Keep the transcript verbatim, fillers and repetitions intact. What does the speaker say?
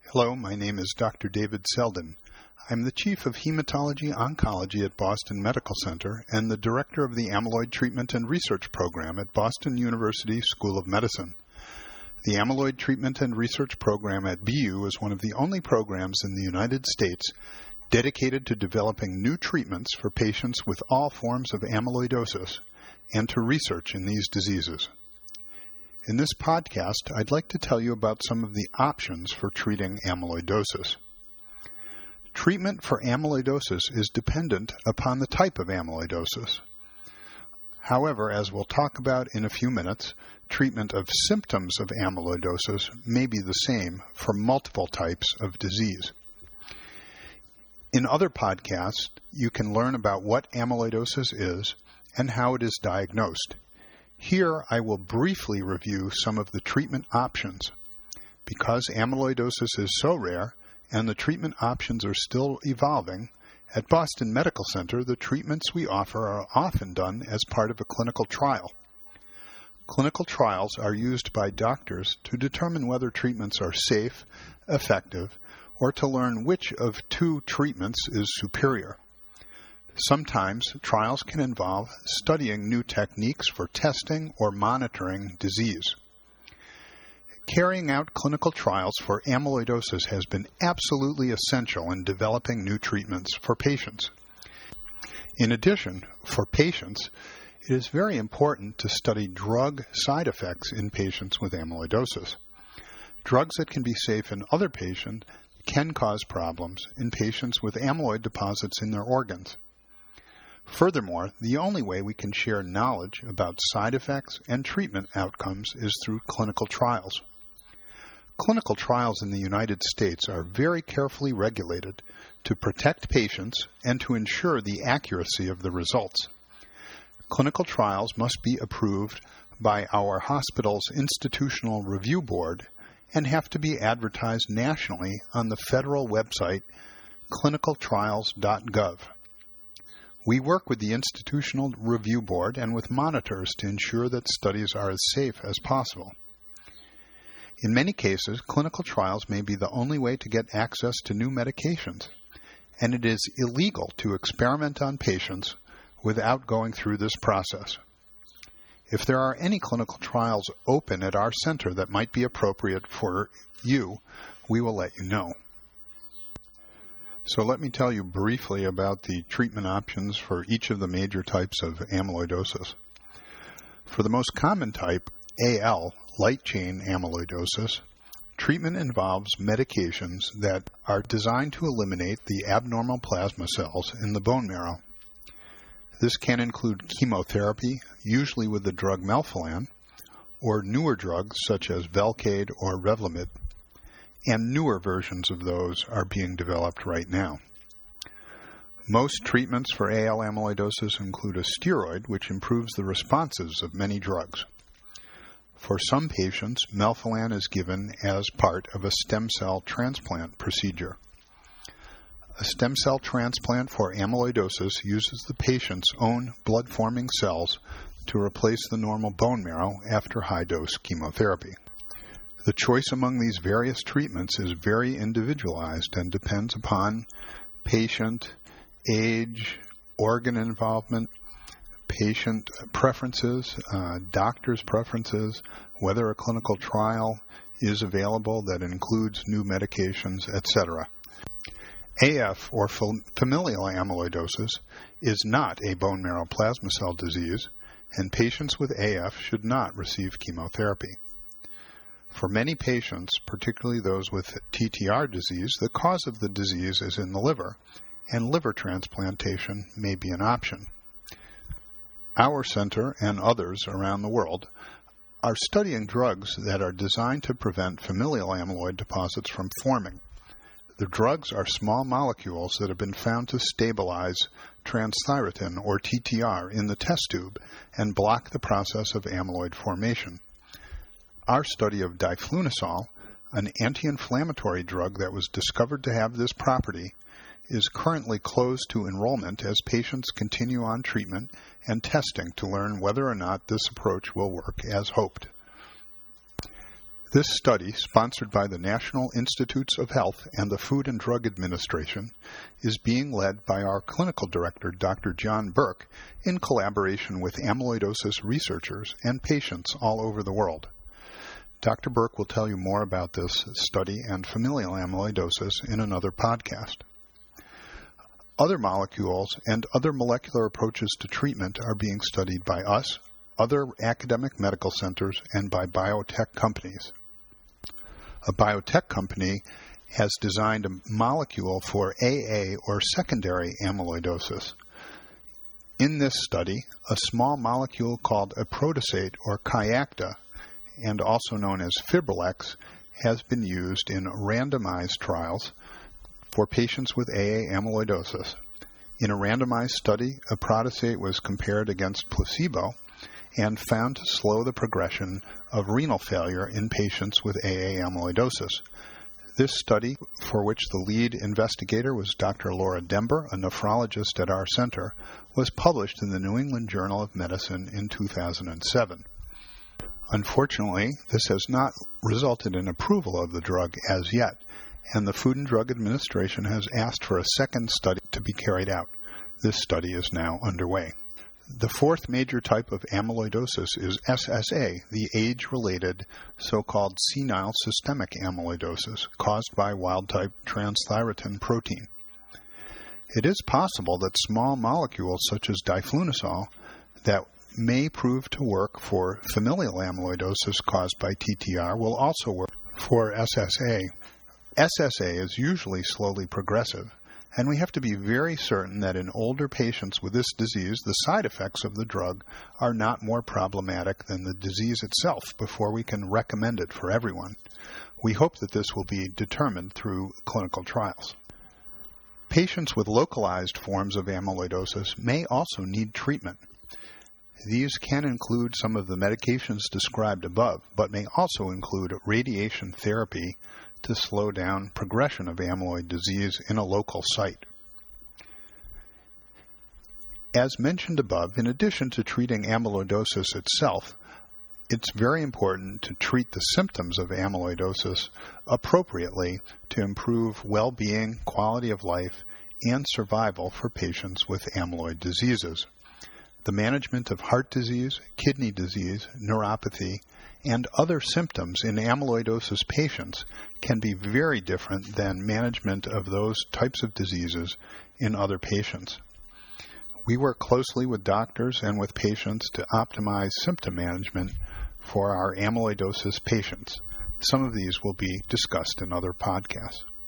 Hello, my name is Doctor David Selden. I'm the Chief of Hematology Oncology at Boston Medical Center and the Director of the Amyloid Treatment and Research Program at Boston University School of Medicine. The Amyloid Treatment and Research Program at B U is one of the only programs in the United States dedicated to developing new treatments for patients with all forms of amyloidosis and to research in these diseases. In this podcast, I'd like to tell you about some of the options for treating amyloidosis. Treatment for amyloidosis is dependent upon the type of amyloidosis. However, as we'll talk about in a few minutes, treatment of symptoms of amyloidosis may be the same for multiple types of disease. In other podcasts, you can learn about what amyloidosis is and how it is diagnosed. Here, I will briefly review some of the treatment options. Because amyloidosis is so rare and the treatment options are still evolving, at Boston Medical Center, the treatments we offer are often done as part of a clinical trial. Clinical trials are used by doctors to determine whether treatments are safe, effective, or to learn which of two treatments is superior. Sometimes trials can involve studying new techniques for testing or monitoring disease. Carrying out clinical trials for amyloidosis has been absolutely essential in developing new treatments for patients. In addition, for patients, it is very important to study drug side effects in patients with amyloidosis. Drugs that can be safe in other patients can cause problems in patients with amyloid deposits in their organs. Furthermore, the only way we can share knowledge about side effects and treatment outcomes is through clinical trials. Clinical trials in the United States are very carefully regulated to protect patients and to ensure the accuracy of the results. Clinical trials must be approved by our hospital's Institutional Review Board and have to be advertised nationally on the federal website clinical trials dot gov. We work with the Institutional Review Board and with monitors to ensure that studies are as safe as possible. In many cases, clinical trials may be the only way to get access to new medications, and it is illegal to experiment on patients without going through this process. If there are any clinical trials open at our center that might be appropriate for you, we will let you know. So let me tell you briefly about the treatment options for each of the major types of amyloidosis. For the most common type, A L, light chain amyloidosis, treatment involves medications that are designed to eliminate the abnormal plasma cells in the bone marrow. This can include chemotherapy, usually with the drug Melphalan, or newer drugs such as Velcade or Revlimid, and newer versions of those are being developed right now. Most treatments for A L amyloidosis include a steroid, which improves the responses of many drugs. For some patients, Melphalan is given as part of a stem cell transplant procedure. A stem cell transplant for amyloidosis uses the patient's own blood-forming cells to replace the normal bone marrow after high-dose chemotherapy. The choice among these various treatments is very individualized and depends upon patient, age, organ involvement, patient preferences, uh, doctor's preferences, whether a clinical trial is available that includes new medications, et cetera. A F, or familial amyloidosis, is not a bone marrow plasma cell disease, and patients with A F should not receive chemotherapy. For many patients, particularly those with T T R disease, the cause of the disease is in the liver, and liver transplantation may be an option. Our center and others around the world are studying drugs that are designed to prevent familial amyloid deposits from forming. The drugs are small molecules that have been found to stabilize transthyretin, or T T R, in the test tube and block the process of amyloid formation. Our study of diflunisal, an anti-inflammatory drug that was discovered to have this property, is currently closed to enrollment as patients continue on treatment and testing to learn whether or not this approach will work as hoped. This study, sponsored by the National Institutes of Health and the Food and Drug Administration, is being led by our clinical director, Doctor John Burke, in collaboration with amyloidosis researchers and patients all over the world. Doctor Burke will tell you more about this study and familial amyloidosis in another podcast. Other molecules and other molecular approaches to treatment are being studied by us, other academic medical centers, and by biotech companies. A biotech company has designed a molecule for A A or secondary amyloidosis. In this study, a small molecule called eprodosate or Kayacta, and also known as Fibrilex, has been used in randomized trials for patients with A A amyloidosis. In a randomized study, eprodosate was compared against placebo and found to slow the progression of renal failure in patients with A A amyloidosis. This study, for which the lead investigator was Doctor Laura Dember, a nephrologist at our center, was published in the New England Journal of Medicine in two thousand seven. Unfortunately, this has not resulted in approval of the drug as yet, and the Food and Drug Administration has asked for a second study to be carried out. This study is now underway. The fourth major type of amyloidosis is S S A, the age-related so-called senile systemic amyloidosis caused by wild-type transthyretin protein. It is possible that small molecules such as diflunisal that may prove to work for familial amyloidosis caused by T T R will also work for S S A. S S A is usually slowly progressive, and we have to be very certain that in older patients with this disease, the side effects of the drug are not more problematic than the disease itself before we can recommend it for everyone. We hope that this will be determined through clinical trials. Patients with localized forms of amyloidosis may also need treatment. These can include some of the medications described above, but may also include radiation therapy to slow down progression of amyloid disease in a local site. As mentioned above, in addition to treating amyloidosis itself, it's very important to treat the symptoms of amyloidosis appropriately to improve well-being, quality of life, and survival for patients with amyloid diseases. The management of heart disease, kidney disease, neuropathy, and other symptoms in amyloidosis patients can be very different than management of those types of diseases in other patients. We work closely with doctors and with patients to optimize symptom management for our amyloidosis patients. Some of these will be discussed in other podcasts.